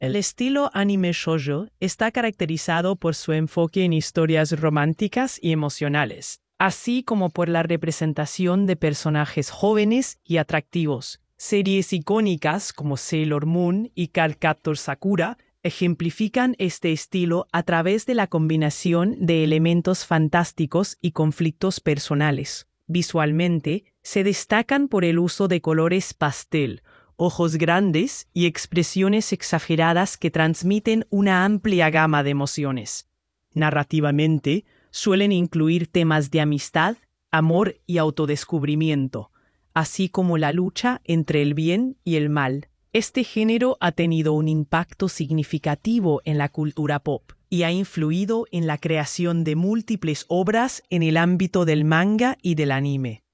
El estilo anime shoujo está caracterizado por su enfoque en historias románticas y emocionales, así como por la representación de personajes jóvenes y atractivos. Series icónicas como Sailor Moon y Cardcaptor Sakura ejemplifican este estilo a través de la combinación de elementos fantásticos y conflictos personales. Visualmente, se destacan por el uso de colores pastel, ojos grandes y expresiones exageradas que transmiten una amplia gama de emociones. Narrativamente, suelen incluir temas de amistad, amor y autodescubrimiento, así como la lucha entre el bien y el mal. Este género ha tenido un impacto significativo en la cultura pop y ha influido en la creación de múltiples obras en el ámbito del manga y del anime.